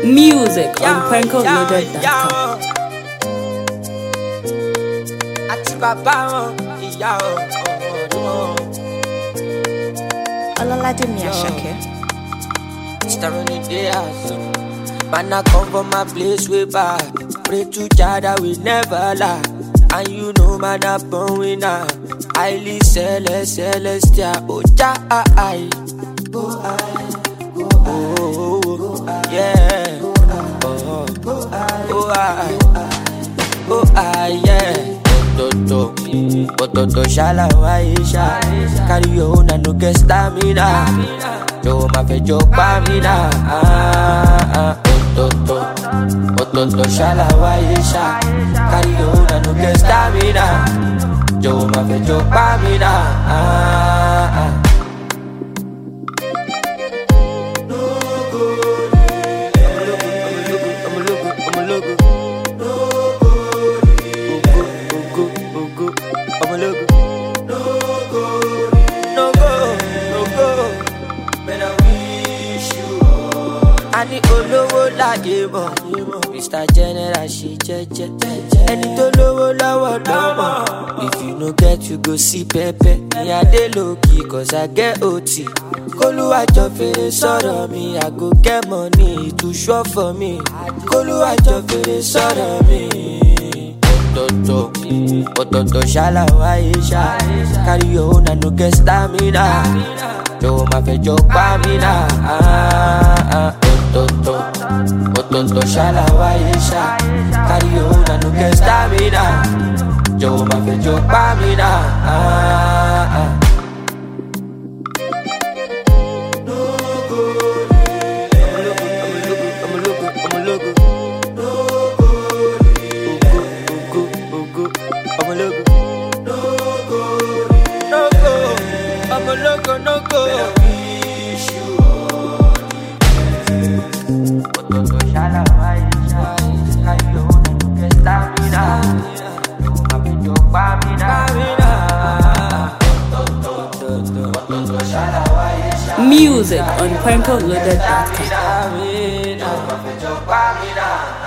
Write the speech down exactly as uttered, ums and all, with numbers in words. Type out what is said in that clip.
Music on Penco Loaded dot com. Àti bàbá wọn, ìyá wọn. Ọlọ́ládé Àṣàkẹ́. Starring in the house. Man, I come from my place way back. Pray to Jah that we never lie. And you know, man, I'm born winner. Highly celestial, celestial. Oh, Jah, I. Oh, I. Oh, oh, yeah. Oh, oh, I. Oh, I, yeah. Toto, Toto, shala, waisha. Carry your own and no get stamina. Yo, ma fe yo pa mina. Toto, Toto, shala, waisha. Carry your own and no get stamina. Yo, ma fe yo pa mina. Ani olówó láyé mọ̀, Mister General ṣe jẹ́jẹ́. Ẹni tó lówó lọ́wọ́ lọ́mọ. If you no get you go see pẹpẹ. Ní adé lókì cause I get O T. Kólúwàjọ fèrè sọ̀rọ̀ mi, I go get money to show for me. Kólúwàjọ fèrè sọ̀rọ̀ mi. Ototo, ototo ṣálá wáyé ṣá. Carry your own and no get stamina. Yo ma fe yo pa mina. Ototo, ototo shala waisha. Carry your own and no get stamina. Yo ma fe yo pa mina. No go. Ototo shala waisha. Carry your own and no get stamina. Yo ma fe yo pa mina. Ototo shala waisha. Music on Penco Loaded dot com. Yo ma fe yo pa mina.